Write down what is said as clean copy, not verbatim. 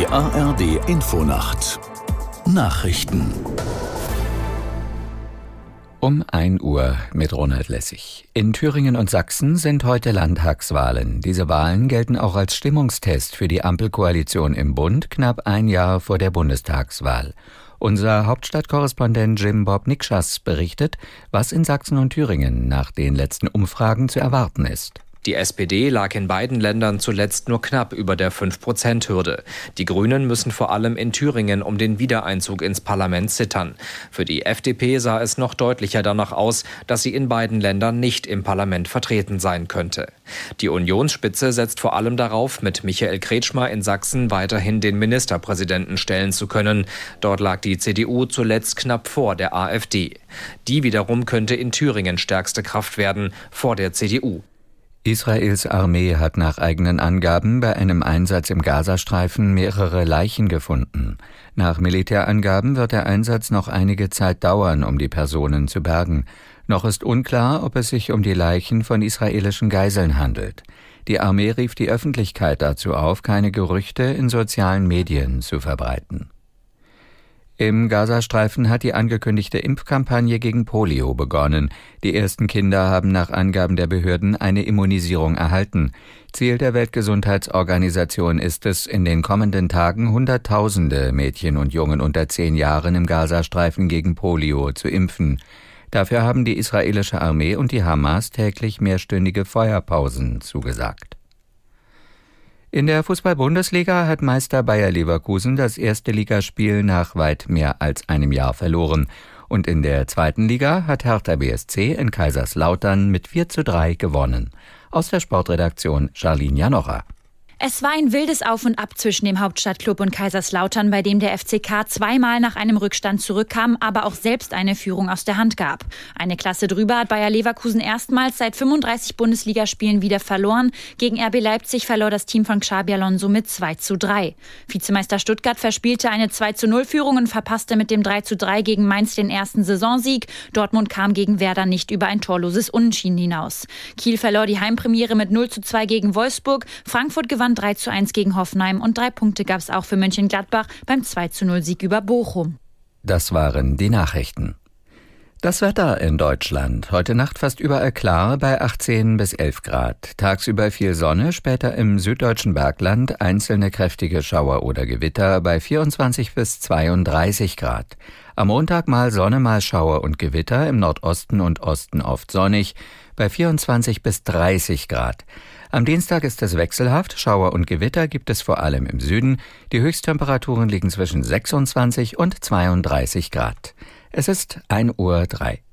Die ARD Infonacht Nachrichten Um 1 Uhr mit Ronald Lessig. In Thüringen und Sachsen sind heute Landtagswahlen. Diese Wahlen gelten auch als Stimmungstest für die Ampelkoalition im Bund, knapp ein Jahr vor der Bundestagswahl. Unser Hauptstadtkorrespondent Jim Bob Nikschas berichtet, was in Sachsen und Thüringen nach den letzten Umfragen zu erwarten ist. Die SPD lag in beiden Ländern zuletzt nur knapp über der 5%-Hürde. Die Grünen müssen vor allem in Thüringen um den Wiedereinzug ins Parlament zittern. Für die FDP sah es noch deutlicher danach aus, dass sie in beiden Ländern nicht im Parlament vertreten sein könnte. Die Unionsspitze setzt vor allem darauf, mit Michael Kretschmer in Sachsen weiterhin den Ministerpräsidenten stellen zu können. Dort lag die CDU zuletzt knapp vor der AfD. Die wiederum könnte in Thüringen stärkste Kraft werden, vor der CDU. Israels Armee hat nach eigenen Angaben bei einem Einsatz im Gazastreifen mehrere Leichen gefunden. Nach Militärangaben wird der Einsatz noch einige Zeit dauern, um die Personen zu bergen. Noch ist unklar, ob es sich um die Leichen von israelischen Geiseln handelt. Die Armee rief die Öffentlichkeit dazu auf, keine Gerüchte in sozialen Medien zu verbreiten. Im Gazastreifen hat die angekündigte Impfkampagne gegen Polio begonnen. Die ersten Kinder haben nach Angaben der Behörden eine Immunisierung erhalten. Ziel der Weltgesundheitsorganisation ist es, in den kommenden Tagen Hunderttausende Mädchen und Jungen unter 10 Jahren im Gazastreifen gegen Polio zu impfen. Dafür haben die israelische Armee und die Hamas täglich mehrstündige Feuerpausen zugesagt. In der Fußball-Bundesliga hat Meister Bayer Leverkusen das erste Ligaspiel nach weit mehr als einem Jahr verloren. Und in der zweiten Liga hat Hertha BSC in Kaiserslautern mit 4:3 gewonnen. Aus der Sportredaktion Charlene Janocher. Es war ein wildes Auf und Ab zwischen dem Hauptstadtklub und Kaiserslautern, bei dem der FCK zweimal nach einem Rückstand zurückkam, aber auch selbst eine Führung aus der Hand gab. Eine Klasse drüber hat Bayer Leverkusen erstmals seit 35 Bundesligaspielen wieder verloren. Gegen RB Leipzig verlor das Team von Xabi Alonso mit 2:3. Vizemeister Stuttgart verspielte eine 2:0-Führung und verpasste mit dem 3:3 gegen Mainz den ersten Saisonsieg. Dortmund kam gegen Werder nicht über ein torloses Unentschieden hinaus. Kiel verlor die Heimpremiere mit 0:2 gegen Wolfsburg. Frankfurt gewann 3:1 gegen Hoffenheim und 3 Punkte gab es auch für Mönchengladbach beim 2:0-Sieg über Bochum. Das waren die Nachrichten. Das Wetter in Deutschland. Heute Nacht fast überall klar bei 18 bis 11 Grad. Tagsüber viel Sonne, später im süddeutschen Bergland einzelne kräftige Schauer oder Gewitter bei 24 bis 32 Grad. Am Montag mal Sonne, mal Schauer und Gewitter, im Nordosten und Osten oft sonnig, bei 24 bis 30 Grad. Am Dienstag ist es wechselhaft, Schauer und Gewitter gibt es vor allem im Süden. Die Höchsttemperaturen liegen zwischen 26 und 32 Grad. Es ist 1:03 Uhr.